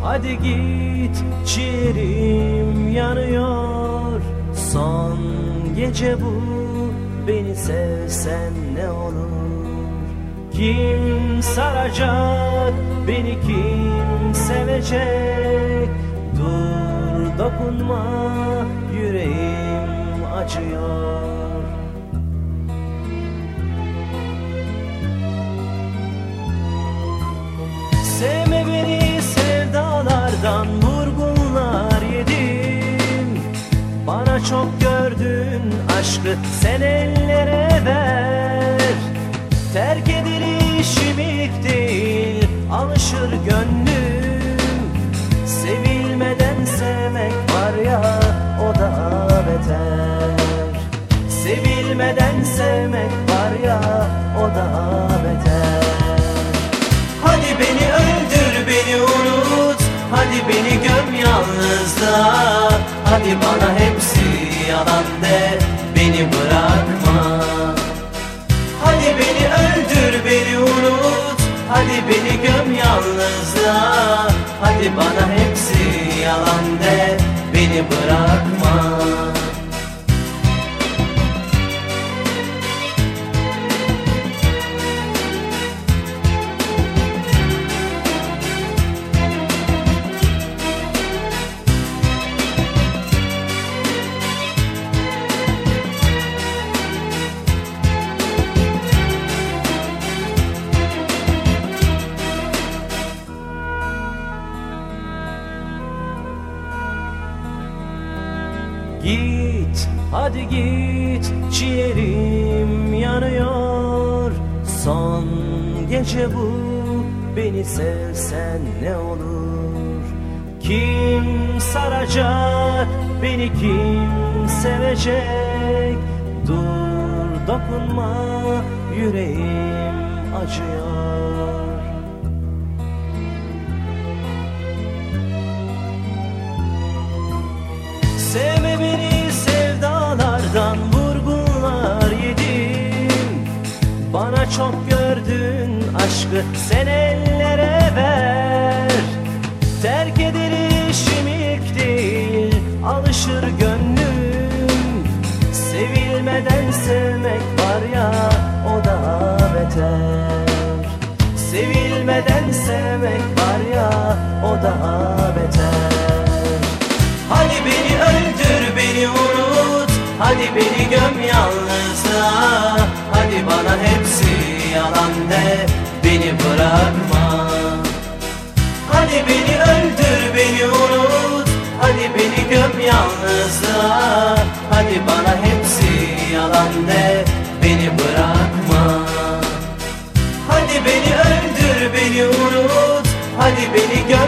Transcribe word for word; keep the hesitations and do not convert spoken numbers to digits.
hadi git, ciğerim yanıyor. Son gece bu, beni sevsen ne olur? Kim saracak beni, kim sevecek? Dur dokunma, yüreğim acıyor. Sevme beni, sevdalardan vurgunlar yedim. Bana çok gördün aşkı, sen ellere ver. Terk edilişim ilk değil, alışır gönlüm. Sevilmeden sevmek var ya, o da beter. Sevilmeden sevmek var ya, o da beter. Hadi beni öldür, beni unut, hadi beni göm yalnızlığa. Hadi bana hepsi yalan de, beni bırakma. Hadi beni öldür, beni unut, hadi beni göm yalnızlığa. Hadi bana hepsi yalan de, beni bırakma. Git, hadi git, ciğerim yanıyor. Son gece bu, beni sevsen ne olur? Kim saracak beni, kim sevecek? Dur dokunma, yüreğim acıyor. Sevme beni, sevdalardan vurgunlar yedim. Bana çok gördün aşkı, sen ellere ver. Terk edilişim ilk değil, alışır gönlüm. Sevilmeden sevmek var ya, o da beter. Sevilmeden sevmek var ya, o da beter. Hadi beni öldür, beni unut, hadi beni göm yalnızlığa. Hadi bana hepsi yalan de, beni bırakma. Hadi beni öldür, beni unut, hadi beni göm yalnızlığa. Hadi bana hepsi yalan de, beni bırakma. Hadi beni öldür, beni unut, hadi beni göm